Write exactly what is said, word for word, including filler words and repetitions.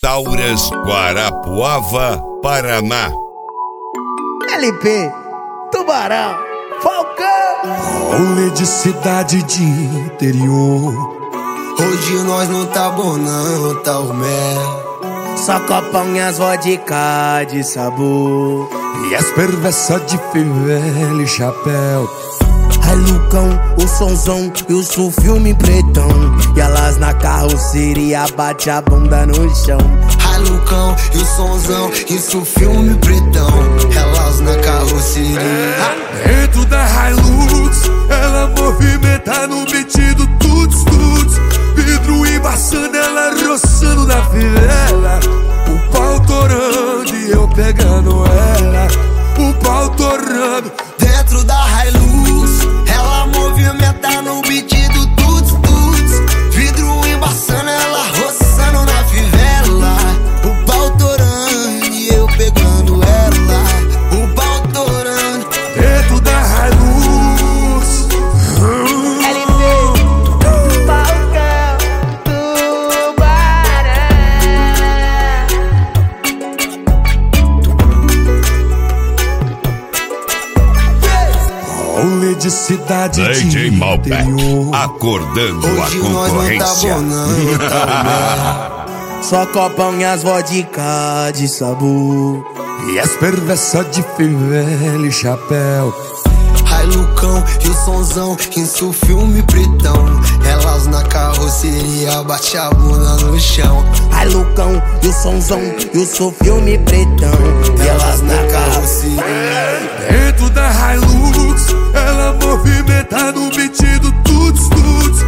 Tauras, Guarapuava, Paraná. L P, Tubarão, Falcão. Rolê de cidade de interior. Hoje nós não tá bom não, tá o mel. Só copão e as vodka de sabor. E as perversas de fivela e chapéu. Ai Lucão, o sonzão e o sul filme pretão. E elas na carroceria bate a bunda no chão. Ai Lucão e o sonzão, isso filme pretão. Elas na carroceria. Dentro da Hilux, ela movimenta no beat do tuts tuts. Vidro embaçando, ela roçando na fivela. O pau torando e eu pegando ela. O pau torando. Dentro da Hilux, ela movimenta no beat do tuts tuts. Vidro embaçando, ela roçando na fivela. O pau torando e eu pegando ela. O pau torando. Dentro da Hilux. L P, Falcão, Tubarão. Rolê de cidade D de J Malbec, interior. acordando Hoje a nós não tá concorrência. bom não, tá o mel. Só copão e as vodka de sabor. E as perversas de fivela e chapéu. Ai Lucão e o sonzão, isso filme pretão. Elas na carroceria bate a bunda no chão. Ai Lucão e o sonzão e o sul filme pretão. E elas na carroceria. Dentro da Hilux, ela movimenta no beat do tuts tuts.